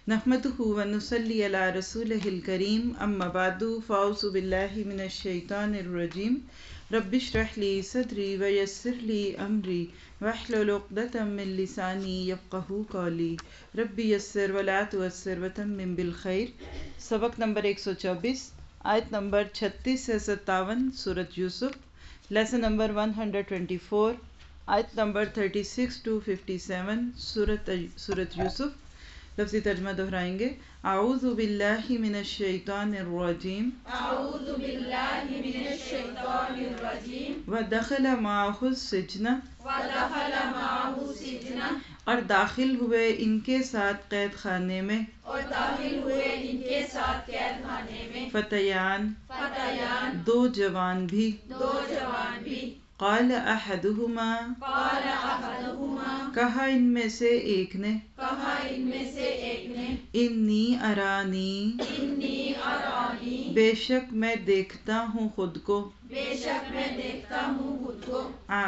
نحمدہ و نصلی علی رسولہ الکریم اما بعد فاعوذ باللہ من الشیطان الرجیم رب اشرح لی صدری ویسر لی امری واحلل عقدۃ من لسانی یفقہوا قولی رب یسر ولا تعسر وتمم بالخیر۔ سبق نمبر 124، آیت نمبر 36 سے 57 سورۃ یوسف، لیسن نمبر 124، آیت نمبر 36 to 57 سورۃ یوسف۔ لفظی ترجمہ دہرائیں گے۔ اعوذ باللہ من الشیطان الرجیم، اعوذ باللہ من الشیطان الرجیم، ودخل معہ السجن، ودخل معہ السجن، اور داخل ہوئے ان کے ساتھ قید خانے میں، اور داخل ہوئے ان کے ساتھ قید خانے میں، فتیان، فتیان، دو جوان بھی، دو جوان بھی، قال احدہما، قال احدہما، کہا ان میں سے ایک نے، کہا ان میں سے ایک نے، انی ارانی، انی ارانی، بے شک میں دیکھتا ہوں خود کو، بے شک میں دیکھتا ہوں خود کو،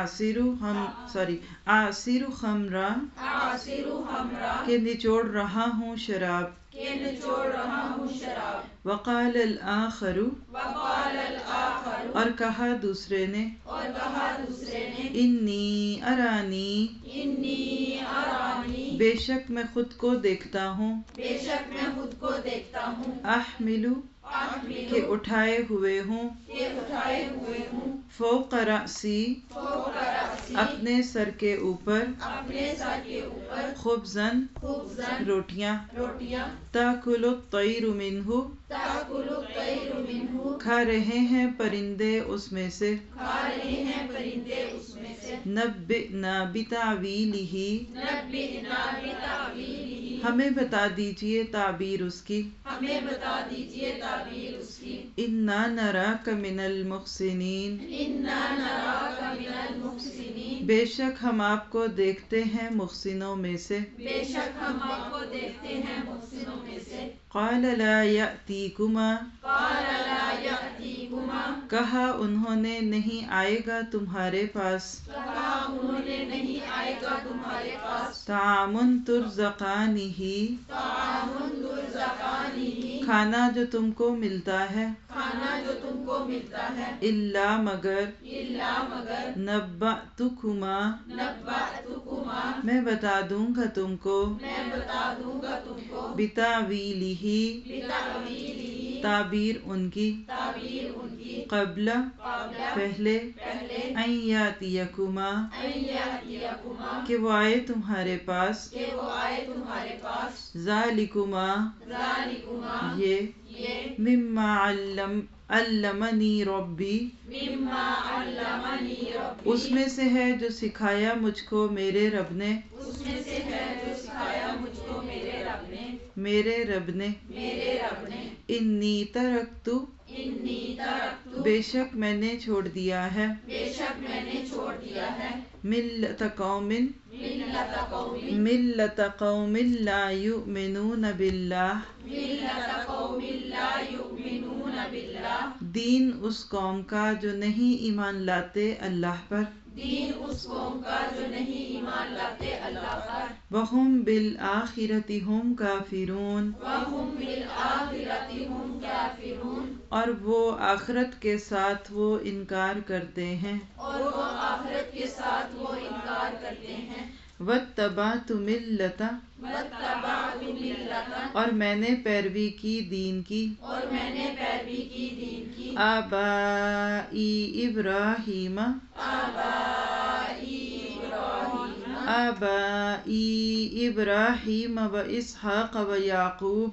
عاصر خمرہ، عاصر خمرہ، کہ نچوڑ رہا ہوں شراب، کہ نچوڑ رہا ہوں شراب، وقال الآخر، وقال الآخر، اور کہا دوسرے نے، اور کہا دوسرے نے، انی ارانی، انی ارانی، بے شک میں خود کو دیکھتا ہوں، بے شک میں خود کو دیکھتا ہوں، احملو، احمل، کہ اٹھائے ہوئے ہوں، کہ اٹھائے ہوئے ہوں، فوق رأسی، فوق رأسی، اپنے سر کے اوپر، اپنے سر کے اوپر، خبزن، خبزن، روٹیاں، روٹیاں، تاکل الطیر منہ، تأکل الطیر منہ، کھا رہے ہیں پرندے اس میں سے، کھا رہے ہیں پرندے اس میں سے، نبئنا بتاویلہ، نبئنا بتأویلہ، ہمیں بتا دیجئے تعبیر اس کی، ہمیں بتا دیجئے تعبیر اس کی، انا نراک من المحسنین، انا نراک من المحسنین، بے شک ہم آپ کو دیکھتے ہیں محسنوں میں سے، بے شک ہم آپ کو دیکھتے ہیں محسنوں میں سے، قال لا یأتیکما، قال لا یأتیکما، کہا انہوں نے نہیں آئے گا تمہارے پاس، کہا انہوں نے نہیں آئے گا تمہارے پاس، طعام ترزقانہ، طعام ترزقانہ، کھانا جو تم کو ملتا ہے، کھانا جو تم کو ملتا ہے، الا مگر، الا مگر، نبأتکما، نبأتکما، میں بتا دوں گا تم کو، میں بتا دوں گا تم کو، بتاویلہ، بتأویلہ، تعبیر ان کی، تعبیر ان کی، قبل، قبل، پہلے، پہلے، ان یاتیکما، ان یأتیکما، کہ وہ آئے تمہارے پاس، کہ وہ آئے تمہارے پاس، ذالکما، ذالکما، یہ، مما علمنی ربی، مما علمنی ربی، اس میں سے ہے جو سکھایا مجھ کو میرے رب نے، اس میں سے ہے جو سکھایا مجھ کو میرے رب نے، میرے رب نے، میرے رب نے، انی ترکت، انی ترکت، بے شک میں نے چھوڑ دیا ہے، بے شک میں نے چھوڑ دیا ہے، ملت قوم، ملت قوم، ملت قوم لا یؤمنون باللہ، ملت قوم لا یؤمنون باللہ، دین اس قوم کا جو نہیں ایمان لاتے اللہ پر، دین اس قوم کا جو نہیں ایمان لاتے اللہ پر، وہم بالآخرۃ ہم کافرون، وَهُمْ بِالْآخِرَةِ هُمْ كَافِرُونَ، اور وہ آخرت کے ساتھ وہ انکار کرتے ہیں، اور وہ آخرت کے ساتھ وہ انکار کرتے ہیں، واتبعت ملت، وَاتَّبَعْتُ مِلَّةَ، اور میں نے پیروی کی دین کی، اور میں نے پیروی کی دین کی، آبائی ابراہیم، آبائی ابراہیم، آبائی ابراہیم و اسحاق و یعقوب،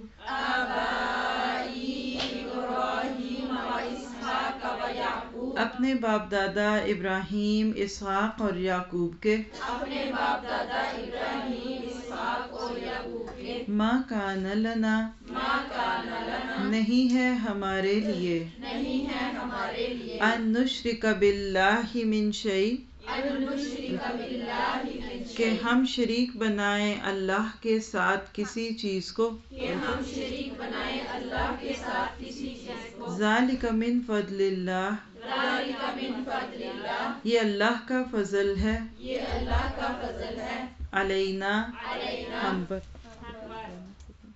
آبائی ابراہیم و اسحاق و یعقوب، اپنے باپ دادا ابراہیم، اسحاق اور یعقوب کے، اپنے باپ دادا ابراہیم، اسحاق اور یعقوب کے، ما کان لنا، ما کان لنا، نہیں ہے ہمارے لیے، نہیں ہے ہمارے لیے، ان نشرک باللہ من شیء، ان نشرک باللہ من کہ شیء، ہم شریک بنائیں اللہ کے ساتھ کسی چیز کو، کہ ہم شریک بنائیں اللہ کے ساتھ کسی چیز کو، ذالک من فضل اللہ، ذالک من فضل اللہ، یہ اللہ کا فضل ہے، یہ اللہ کا فضل ہے، علینا، علینا، ہم پر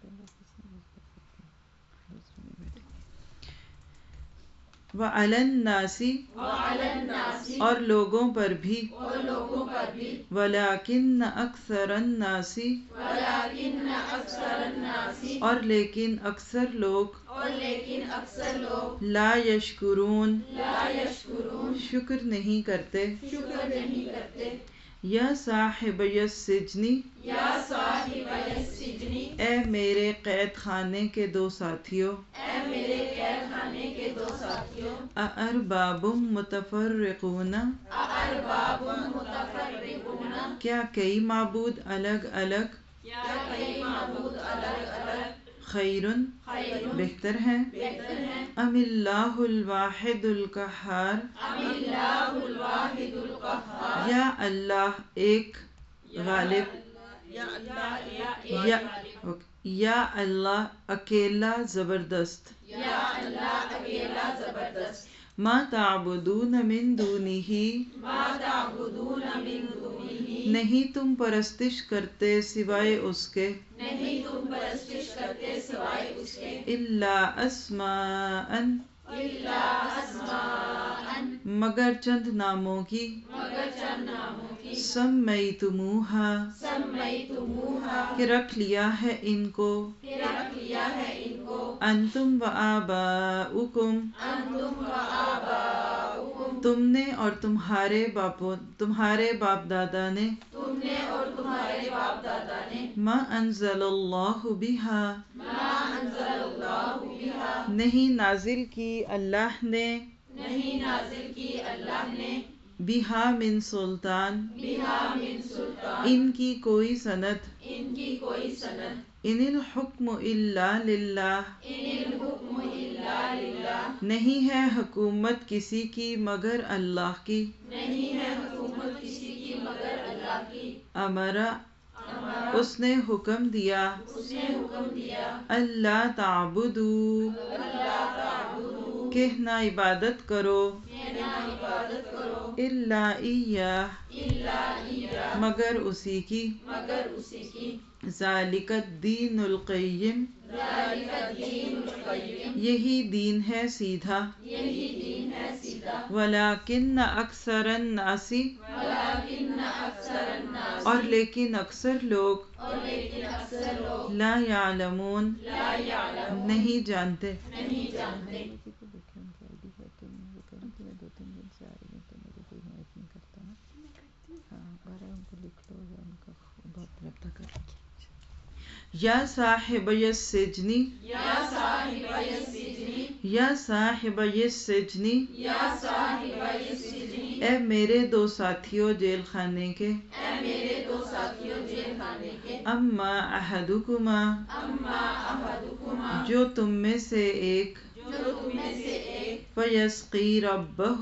وَعَلَى النَّاسِ وعلى الناس اور لوگوں پر بھی اور لوگوں پر بھی وَلَكِنَّ أَكْثَرَ النَّاسِ ولكن اکثر الناس اور لیکن اکثر لوگ اور لیکن اکثر لوگ لا یشکرون لا یشکرون شکر نہیں کرتے شکر نہیں کرتے یا صاحبی السجن یا صاحب السجن اے میرے قید خانے کے دو ساتھیوں اے میرے قید خانے کے دو ساتھیوں اَأَرْبَابٌ مُتَفَرِّقُونَ ارباب متفرقون کیا کئی معبود الگ الگ یا کئی معبود الگ الگ خیرٌ خیر بہتر ہیں بہتر ہیں ام اللہ الواحد القہار ام اللہ الواحد القہار یا اللہ ایک غالب یا اللہ یا یا اللہ اکیلا زبردست یا اللہ اکیلا زبردست ما تعبدون من دونہ ما تعبدون من دونہ نہیں تم پرستش کرتے سوائے اس کے نہیں تم پرستش کرتے سوائے اس کے الا اسماء الا اسماء مگر چند ناموں کی مگر چند ناموں کی سمیتموہا سمیتموہا کہ رکھ لیا ہے ان کو کہ رکھ لیا ہے ان کو انتم و آباؤکم انتم و آباؤکم تم نے اور تمہارے باپ دادا نے تم نے اور تمہارے باپ دادا نے ما انزل اللہ بہا ما انزل اللہ بہا نہیں نازل کی اللہ نے نہیں نازل کی اللہ نے بہا من سلطان بہا من سلطان ان کی کوئی سند ان کی کوئی سند ان الحکم الا للہ ان الحکم الا للہ نہیں ہے حکومت کسی کی مگر اللہ کی نہیں ہے حکومت کسی کی مگر اللہ کی امرا اس نے حکم دیا اس نے حکم دیا اللہ تعبدو اللہ تعبدو کہ نہ عبادت کرو کہ نہ عبادت کرو الا ایاہ الا ایاہ مگر اسی کی مگر اسی کی ذالک الدین القیم ذالک الدین القیم یہی دین ہے سیدھا یہی دین ہے سیدھا ولیکن اکثر الناس ولکن اکثر الناس اور لیکن اکثر لوگ اور لیکن اکثر لوگ لا یعلمون لا یعلمون نہیں جانتے نہیں جانتے یا صاحبی السجن یا صاحب السجن یا صاحبی السجن یا صاحب السجن اے میرے دو ساتھیوں جیل خانے کے اے میرے دو ساتھیوں جیل خانے کے اما احدکما اما احدکما جو تم میں سے ایک جو تم میں سے ایک فیسقی ربہ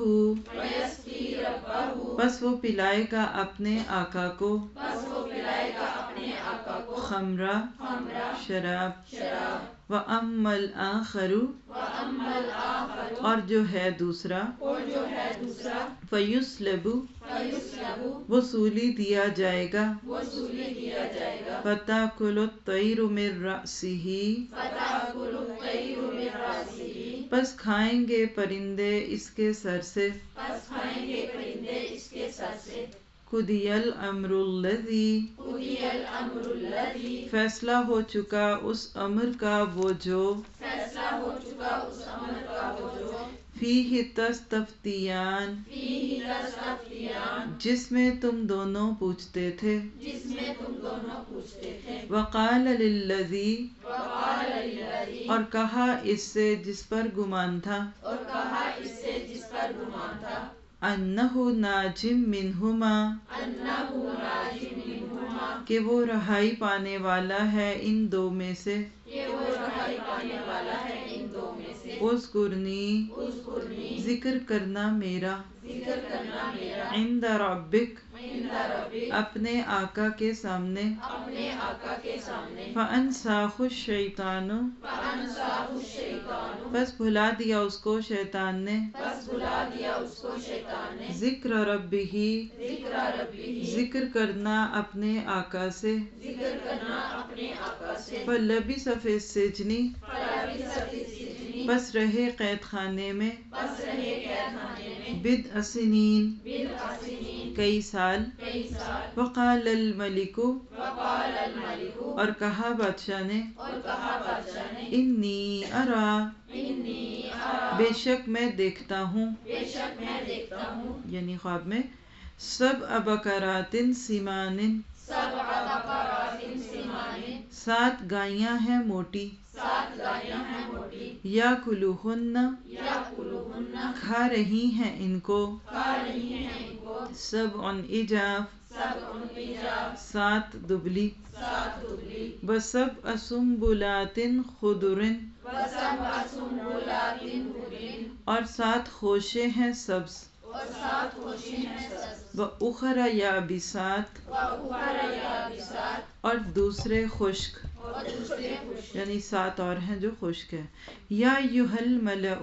ویسقی ربہ پس وہ پلائے گا اپنے آقا کو پس وہ پلائے گا اپنے آقا کو خمرہ خمرہ شراب شراب وَأَمَّا الْآخَرُ وَأَمَّا الْآخَرُ اور جو ہے دوسرا اور جو ہے دوسرا فَيُسْلَبُ فَيُسْلَبُ وہ سولی دیا جائے گا وہ سولی دیا جائے گا فَتَأْكُلُ الطَّيْرُ مِنْ رَأْسِهِ فَتَأْكُلُ الطَّيْرُ مِنْ رَأْسِهِ پس کھائیں گے پرندے اس کے سر سے پس کھائیں گے پرندے اس کے سر سے قُضِيَ الْأَمْرُ الَّذِي قُضِيَ الْأَمْرُ الَّذِي فیصلہ ہو چکا اس امر کا وہ جو فیصلہ ہو چکا اس امر کا وہ جو فِيهِ تَسْتَفْتِيَانِ فِيهِ تَسْتَفْتِيَانِ جس میں تم دونوں پوچھتے تھے جس میں تم دونوں پوچھتے تھے وَقَالَ لِلَّذِي وَقَالَ لِلَّذِي اور کہا اس سے جس پر گمان تھا اور کہا اس سے جس پر گمان تھا أَنَّهُ نَاجٍ مِّنْهُمَا أَنَّهُ نَاجٍ مِّنْهُمَا کہ وہ رہائی پانے والا ہے ان دو میں سے کہ وہ رہائی پانے والا ہے ان دو میں سے اذکرنی اذکرنی ذکر کرنا میرا ذکر کرنا میرا عند ربک عند ربک اپنے آقا کے سامنے اپنے آقا کے سامنے فَأَنْسَاهُ الشَّيْطَانُ فَأَنْسَاهُ الشَّيْطَانُ بس بھلا دیا اس کو شیطان نے بس بلا دیا اس کو شیطان نے ذکر ربہ ذکر ربہ ذکر کرنا اپنے آقا سے ذکر کرنا اپنے آقا فلبث فی السجن پس رہے قید خانے میں بضع سنین کئی سال وقال الملک اور کہا بادشاہ نے انی ارا بے شک میں دیکھتا ہوں یعنی خواب میں سبع بقرات سمان 7 گائیاں ہیں موٹی یاکلوہن کھا رہی ہیں ان کو سبع عجاف 7 دبلی وسبع سنبلات خضر اور 7 خوشے ہیں سبز وَأُخَرَ یابسات اور دوسرے خشک یعنی 7 اور ہیں جو خشک ہیں یا ایھا الملأ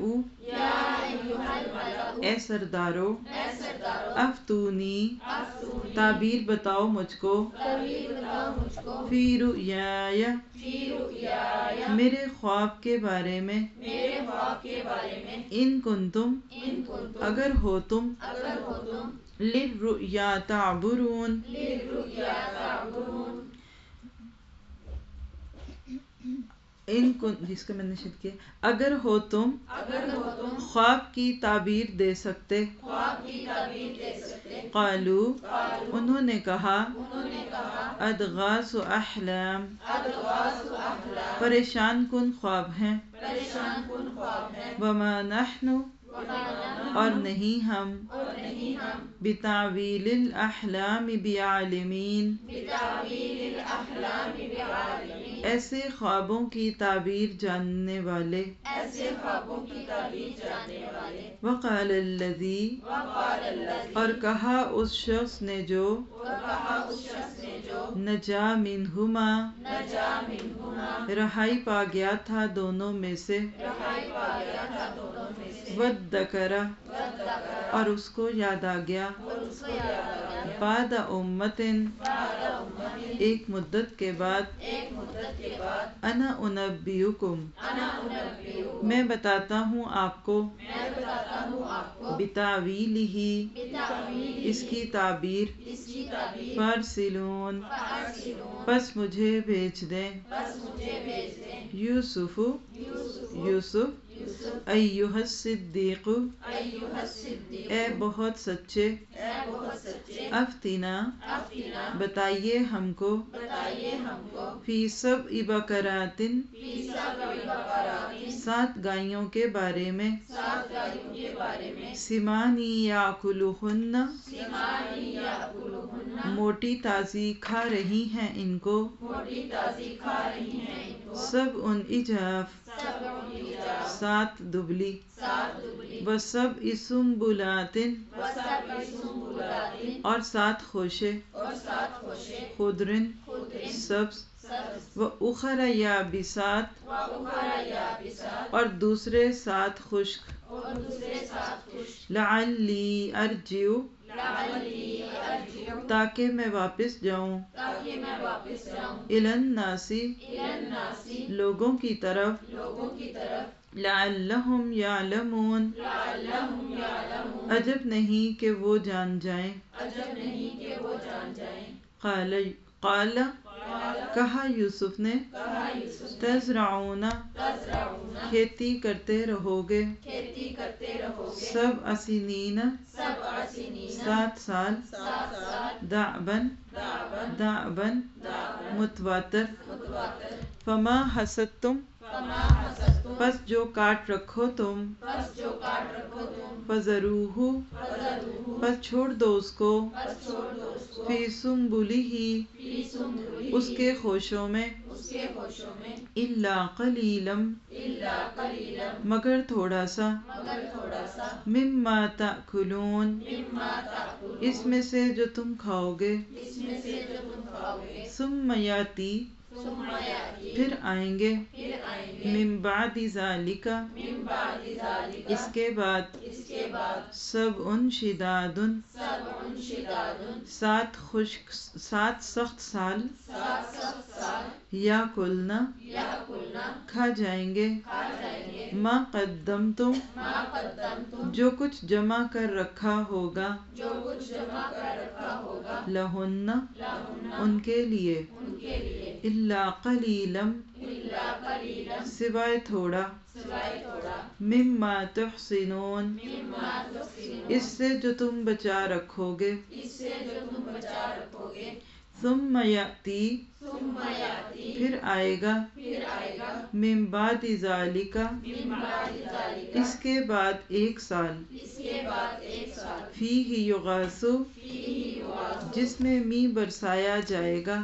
اے سردارو افتونی تعبیر بتاؤ مجھ کو فی رؤیای میرے خواب کے بارے میں ان کنتم اگر ہو تم للرؤیا تعبرون جس کا میں نے شد کیا اگر ہو تم خواب کی تعبیر دے سکتے قالو انہوں نے کہا اضغاث احلام پریشان کن خواب ہیں وما نحن اور نہیں ہم بتعویل الاحلام بعالمین ایسے خوابوں کی تعبیر جاننے والے وقال الذی اور کہا اس شخص نے جو نجا منہما رہائی پا گیا تھا دونوں میں سے وذکر اور اس کو یاد آ گیا بعد امت ایک مدت کے بعد انا انبئکم میں بتاتا ہوں آپ کو بتاویلہ اس کی تعبیر فارسلون پس مجھے بھیج دیں یوسف ایھا الصدیق اے بہت سچے افتنا بتائیے ہم کو فی سبع بقرات 7 گائیوں کے بارے میں سمان یاکلوہن موٹی تازی کھا رہی ہیں ان کو سبع عجاف 7 دبلی وسبع سنبلات اور 7 خوشے خضر سبز وَأُخَرَ یابسات اور دوسرے 7 خشک لعلی ارجع تاکہ میں واپس جاؤں الی الناس لوگوں کی طرف لعلہم یعلمون عجب نہیں کہ وہ جان جائیں قال کہا یوسف نے تزرعون کھیتی کرتے رہو گے 7 سنین 7 سال دعبا متواتر فما حصدتم پس جو کاٹ رکھو تم فذروہ پس چھوڑ دو اس کو فی سنبلہ اس کے خوشوں میں الا قلیلا مگر تھوڑا سا مما تأکلون اس میں سے جو تم کھاؤ گے ثم یاتی پھر آئیں گے من بعد ذالک اس کے بعد سبع شداد سات سخت سال یاکلن کھا جائیں گے ما قدمتم جو کچھ جمع کر رکھا ہوگا لہن ان کے لیے الا قلیلا سوائے تھوڑا مما تحسنون اس سے جو تم بچا رکھو گے ثم یأتی پھر آئے گا من بعد ذالک اس کے بعد 1 سال فیہ یغاث جس میں می برسایا جائے گا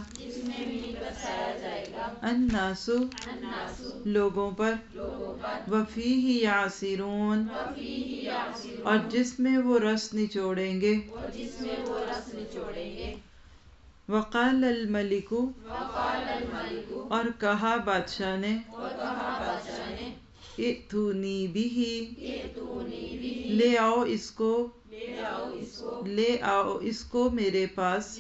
الناس لوگوں پر وفیہ یعصرون اور جس میں وہ رس نچوڑیں گے وقال الملک اور کہا بادشاہ نے ائتونی بہ لے آؤ اس کو میرے پاس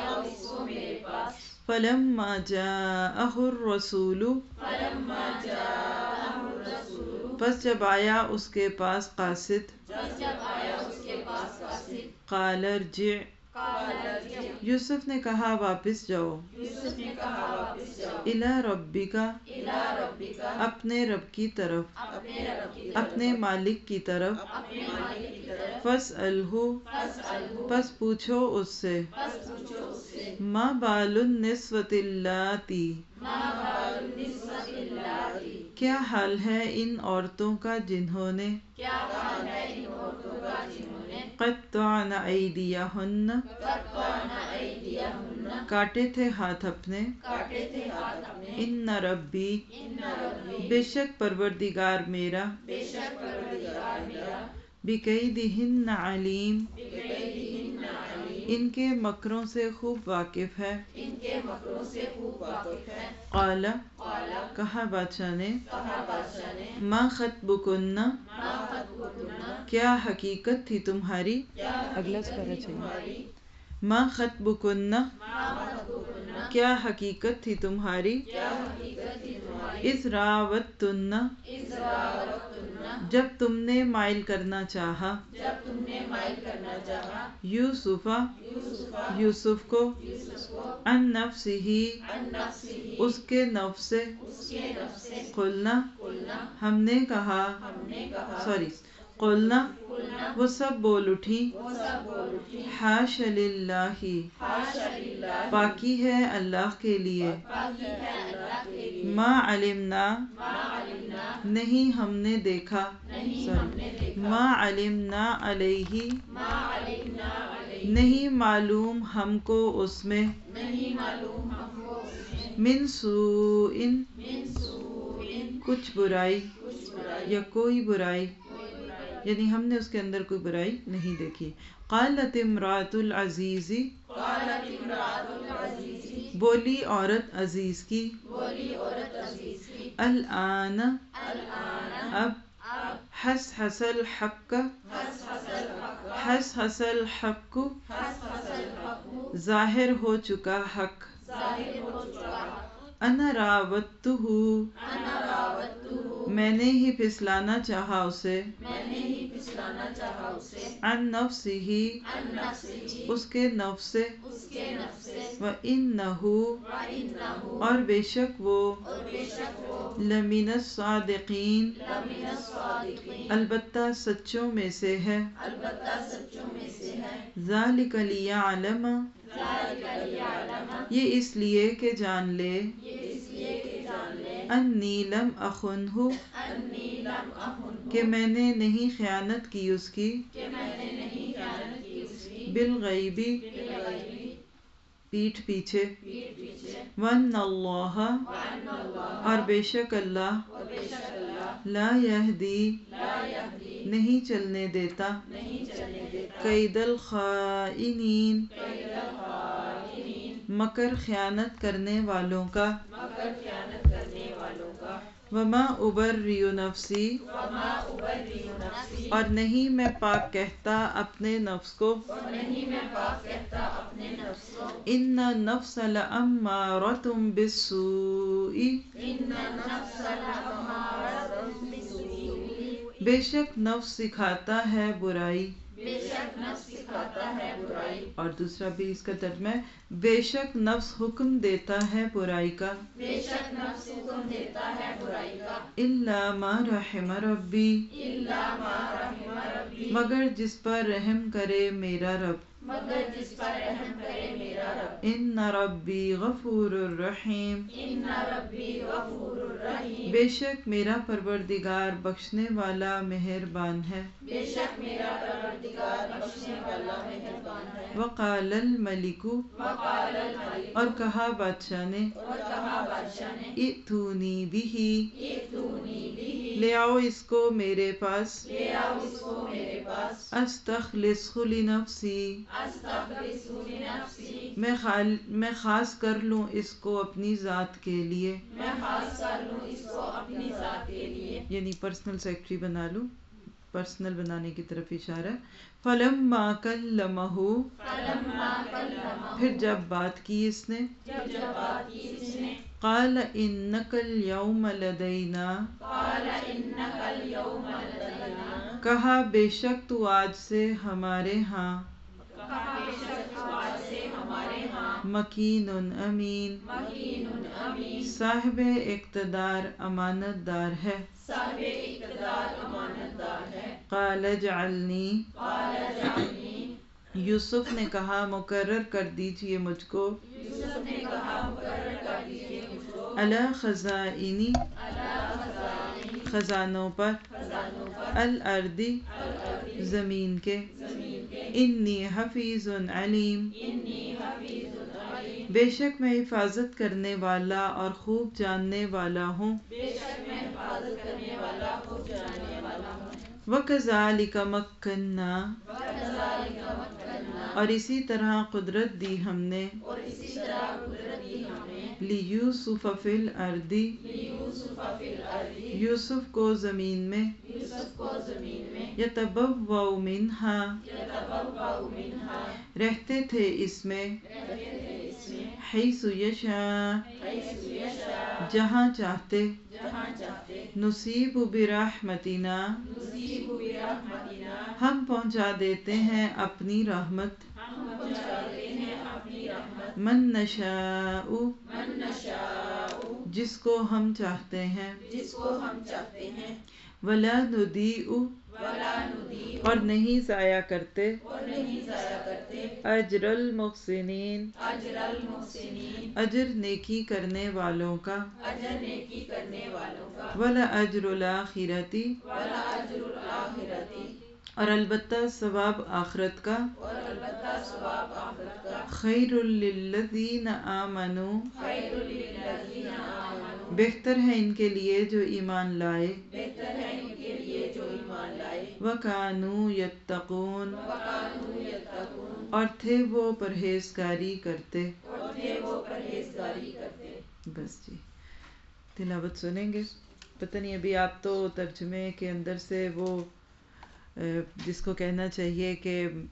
فلما جاءہ الرسول پس جب آیا اس کے پاس قاصد قال ارجع یوسف نے کہا واپس جاؤ الی ربک اپنے رب کی طرف اپنے مالک کی طرف فاسألہ پس پوچھو اس سے ما بال النسوۃ اللاتی کیا حال ہے ان عورتوں کا جنہوں نے قطعن ایدیہن کاٹے تھے ہاتھ اپنے ان ربی بے شک پروردگار میرا بکیدہن علیم ان کے مکروں سے خوب واقف ہے قال کہا بادشاہ نے ما خطبکن کیا حقیقت تھی تمہاری اگلا سپارہ چاہیے ما خطبکن کیا حقیقت تھی تمہاری اذ راوتن جب تم نے مائل کرنا چاہا یوسف کو عن نفسہ اس کے نفس سے قلنا ہم نے کہا قلنا وہ سب بول اٹھی حاش للہ پاکی ہے اللہ کے لیے ما علمنا نہیں ہم نے دیکھا ما علمنا علیہ نہیں معلوم ہم کو اس میں من سوء کچھ برائی یا کوئی برائی یعنی ہم نے اس کے اندر کوئی برائی نہیں دیکھی قالت امرأۃ العزیز بولی عورت عزیز کی الآن اب حس الحق ظاہر ہو چکا حق انا راودتہ میں نے ہی پھسلانا چاہا اسے عن نفسہ اس کے نفس سے وَإِنَّهُ اور بے شک وہ لمن الصادقین البتہ سچوں میں سے ہے ذَلِكَ لِيَعْلَمَ یہ اس لیے کہ جان لے انی لم اخنہ کہ میں نے نہیں خیانت کی اس کی بالغیبی پیٹھ پیچھے وَأَنَّ اللَّهَ اور بے شک اللہ لا یہدی نہیں چلنے دیتا کید الخائنین مکر خیانت کرنے والوں کا وما ابرئ نفسی وما أبرئ نفسی اور نہیں میں پاک کہتا اپنے نفس کو اور نہیں میں پاک کہتا اپنے نفس کو ان النفس لامارۃ بالسوء ان النفس لأمارۃ بالسوء بے شک نفس سکھاتا ہے برائی بے شک نفس سکھاتا ہے برائی اور دوسرا بھی اس کا ترجمہ ہے بے شک نفس حکم دیتا ہے برائی کا بے شک نفس حکم دیتا ہے برائی کا الا ما رحم ربی الا ما رحم ربی مگر جس پر رحم کرے میرا رب مگر جس پر رحم کرے میرا رب ان ربی غفور الرحیم ان ربی غفور الرحیم بے شک میرا پروردگار بخشنے والا مہربان ہے بے شک میرا پروردگار بخشنے والا مہربان ہے وقال الملک وقال الملک اور کہا بادشاہ نے اور کہا بادشاہ نے ائتونی بہ ائتونی بہ لے آؤ اس کو میرے پاس لے آؤ اس کو میرے پاس استخلصہ لنفسی استخلصہ لنفسی میں خاص کر لوں اس کو اپنی ذات کے لیے میں خاص کر لوں اس کو اپنی ذات کے لیے یعنی پرسنل سیکرٹری بنا لوں پرسنل بنانے کی طرف اشارہ ہے فلما کلمہ فلما کلمہ پھر جب بات کی اس نے جب بات کی اس نے قال انک اليوم لدینا قال انک اليوم لدینا کہا بے شک تو آج سے ہمارے ہاں کہا بے شک تو آج سے ہمارے ہاں مکین امین مکین امین صاحب اقتدار امانت دار ہے صاحب اقتدار امانت دار ہے قال اجعلنی قال اجعلنی یوسف نے کہا مقرر کر دیجئے مجھ کو یوسف نے کہا مقرر کر دیجئے مجھ کو علی خزائنی خزانوں پر الارض زمین کے انی حفیظ علیم بے شک میں حفاظت کرنے والا اور خوب جاننے والا ہوں بے شک میں حفاظت کرنے والا خوب جاننے والا ہوں وَكَذَلِكَ مَكَّنَّا وَكَذَلِكَ مَكَّنَّا اور اسی طرح قدرت دی ہم نے اور اسی طرح قدرت دی ہم نے لِيُوسُفَ فِي الْأَرْضِ لِيُوسُفَ فِي الْأَرْضِ یوسف کو زمین میں یوسف کو زمین میں يَتَبَوَّأُ مِنْهَا يَتَبَوَّأُ مِنْهَا رہتے تھے اس میں رہتے تھے اس میں حیث یشاء حیث یشاء جہاں چاہتے جہاں چاہتے نصیب برحمتنا نصیب برحمتنا ہم پہنچا دیتے ہیں اپنی رحمت ہم پہنچا دیتے ہیں اپنی رحمت من نشاء من نشاء جس کو ہم چاہتے ہیں جس کو ہم چاہتے ہیں ولا نضیع ولا نضیع اور نہیں ضائع کرتے اور نہیں ضائع کرتے اجر المحسنین اجر المحسنین اجر نیکی کرنے والوں کا اجر نیکی کرنے والوں کا ولا اجر الاخرتی ولا اجر الاخرتی اور البتہ ثواب آخرت کا اور البتہ ثواب آخرت کا خیر للذین آمنوا خیر للذین آمنوا بہتر ہے ان کے لیے جو ایمان لائے بہتر ہے ان کے لیے جو ایمان لائے وَكَانُوا يَتَّقُونَ وَكَانُوا يَتَّقُونَ اور تھے وہ پرہیزگاری کرتے اور تھے وہ پرہیزگاری کرتے بس جی تلاوت سنیں گے پتہ نہیں ابھی آپ تو ترجمے کے اندر سے وہ جس کو کہنا چاہیے کہ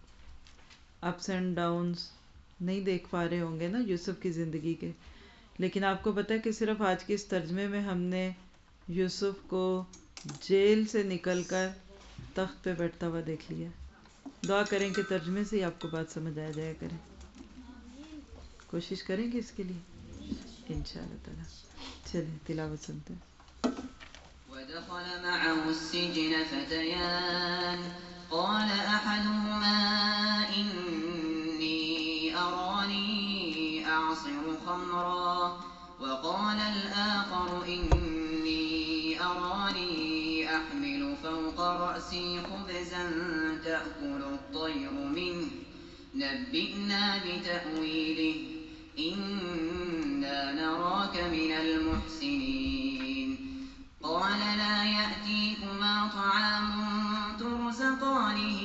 اپس اینڈ ڈاؤنز نہیں دیکھ پا رہے ہوں گے نا یوسف کی زندگی کے لیکن آپ کو پتہ ہے کہ صرف آج کے اس ترجمے میں ہم نے یوسف کو جیل سے نکل کر تخت پہ بیٹھتا ہوا دیکھ لیا دعا کریں کہ ترجمے سے ہی آپ کو بات سمجھ آ جایا کرے کوشش کریں گے اس کے لیے انشاءاللہ تعالی چلیں تلاوت سنتے ہیں ودخل معه السجن فتيان قال أحدهما إني أراني أعصر خمرا وقال الآخر إني أراني أحمل فوق رأسي خبزا تأكل الطير منه نبئنا بتأويله إنا نراك من المحسنين قال لا يأتيكما طعام ترزقانه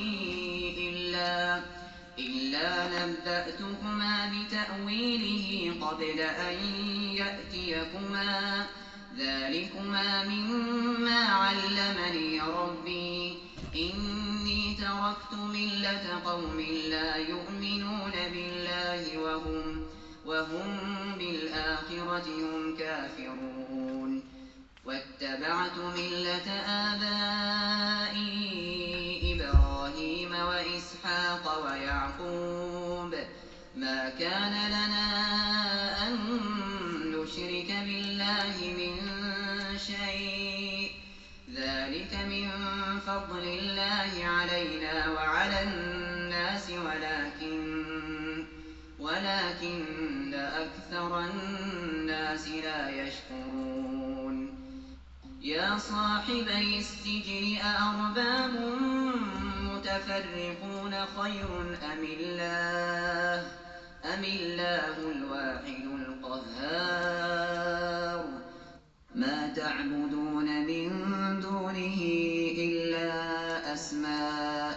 إلا نبأتكما بتأويله قبل أن يأتيكما ذلكما مما علمني ربي إني تركت ملة قوم لا يؤمنون بالله وهم بالآخرة هم كافرون واتبعت ملة آبائي إبراهيم وإسحاق ويعقوب ما كان لنا أن نشرك بالله من شيء ذلك من فضل الله علينا وعلى الناس ولكن أكثر الناس لا يشكرون يا صاحبي السجن أأرباب متفرقون خير أم الله الواحد القهار ما تعبدون من دونه إلا أسماء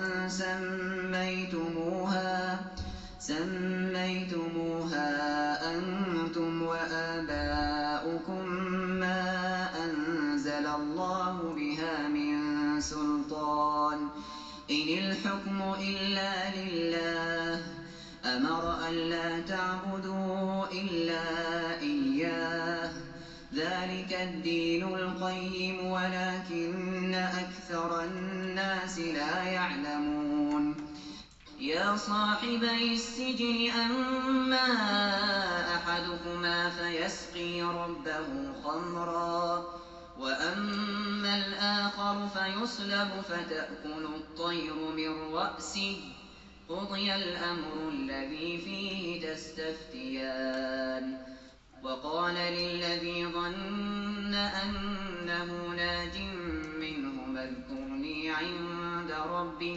سميتموها أنتم وآباؤكم ما أنزل الله بها من سلطان إن الحكم إلا لله أمر ألا تعبدوا إلا إياه ذلك الدين القيم ولكن أكثر الناس لا يعلمون يا صاحبي السجن أما أحدكما فيسقي ربه خمرا وأما الآخر فيصلب فتأكل الطير من رأسه قضي الأمر الذي فيه تستفتيان وقال للذي ظن أنه ناج منه اذكرني عند ربك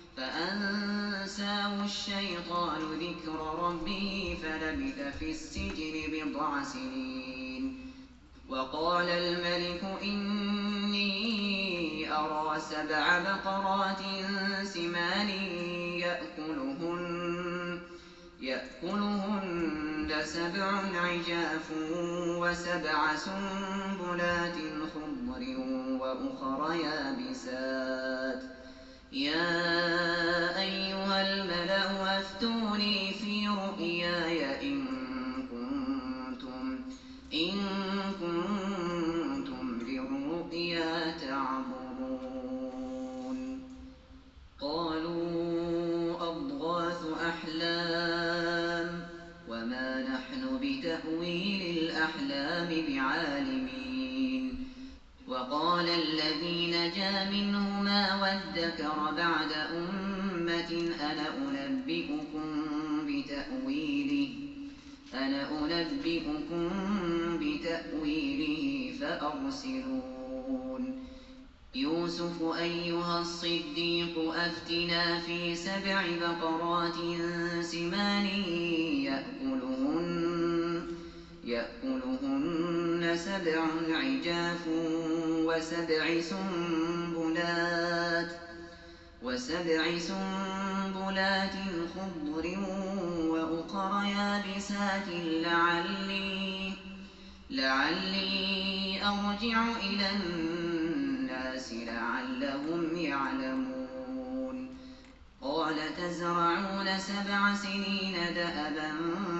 فأنساه الشيطان ذكر ربه فلبث في السجن بضع سنين وقال الملك إني أرى 7 بقرات سمان يأكلهن 7 عجاف و7 سنبلات خضر وأخر يابسات يا أيها الملأ أفتوني في رؤياي إن كنتم للرؤيا تعبرون قالوا أضغاث أحلام وما نحن بتأويل الأحلام بعالمين وقال الذي نجا منهما وادكر بعد أمة أنا أنبئكم بتأويله فأرسلون يوسف أيها الصديق أفتنا في 7 بقرات سمان يأكلهن 7 عجاف و7 سنبلات خضر وأخر يابسات لعلي أرجع إلى الناس لعلهم يعلمون قال تزرعون 7 سنين دأبا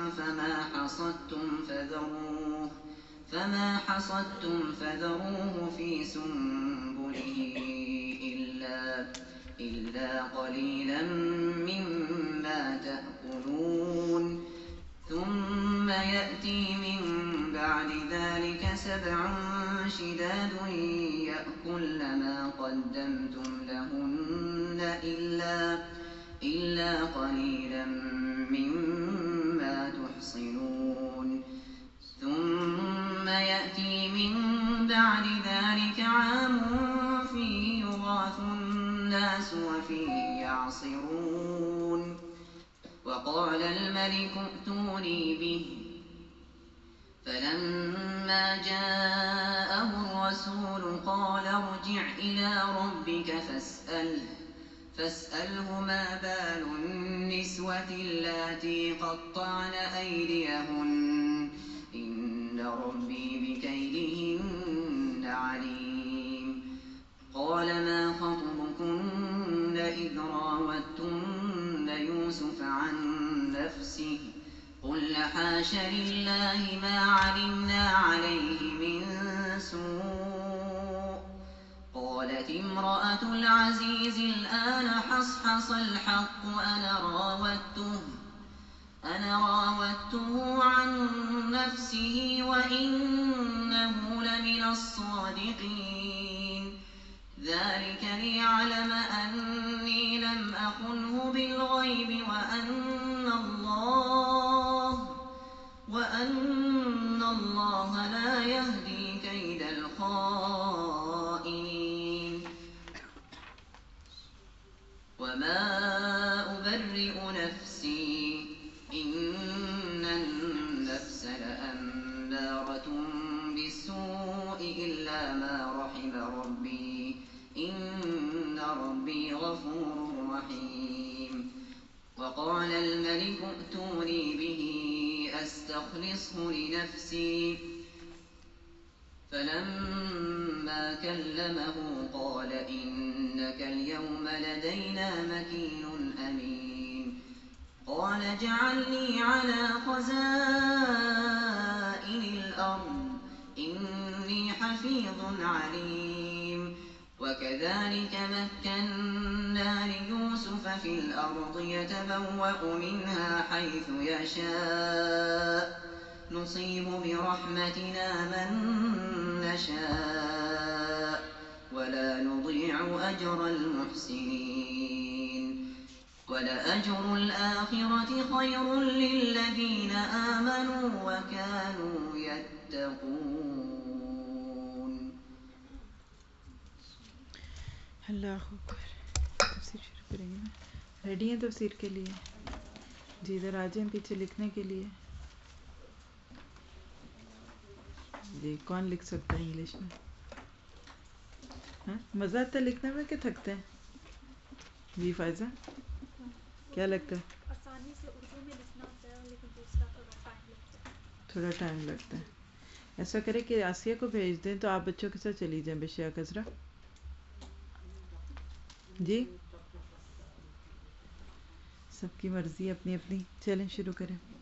فما حصدتم فذروه في سنبله إلا قليلا مما تأكلون ثم يأتي من بعد ذلك 7 شداد يأكلن ما قدمتم لهن إلا قليلا مما تحصنون ثم يأتي من بعد ذلك عام فيه يغاث الناس وفيه يعصرون وقال الملك ائتوني به فلما جاءه الرسول قال ارجع إلى ربك فاسأله ما بال النسوة اللاتي قطعن أيديهن إن ربي بكيدهن قل حاش لله ما علمنا عليه من سوء. قالت امرأة العزيز الآن حصحص الحق أنا راودته عن نفسه وإنه لمن الصادقين. ذلك ليعلم أني لم أخنه بالغيب وأن الله لا يهدي كيد الخائنين. وما أبرئ نفسي إن النفس لأمارة بالسوء إلا ما رحم ربي إن ربي غفور رحيم. وقال الملك ائتوني به أستخلصه لنفسي. فلما كلمه قال إنك اليوم لدينا مكين أمين. قال اجعلني على خزائن الأرض إني حفيظ عليم. وكذلك مكنا ليوسف في الأرض يتبوأ منها حيث يشاء نصيب برحمتنا من نشاء ولا نضيع أجر المحسنين. ولأجر الآخرة خير للذين آمنوا وكانوا يتقون. अल्लाह अकबर। तफसीर शुरू करेंगे ना। रेडी हैं तफसीर के लिए? जी इधर आ जाएं पीछे लिखने के लिए। जी कौन लिख सकता है इंग्लिश में? हाँ मज़ा आता है लिखने में कि थकते हैं? जी फायजा क्या लगता है? आसानी से उर्दू में लिखना होता है लेकिन दूसरा थोड़ा टाइम लगता है। ऐसा करें कि आसिया को भेज दें तो आप बच्चों के साथ चली जाएं बिशिया कजरा। जी सबकी मर्जी अपनी अपनी। चलें शुरू करें।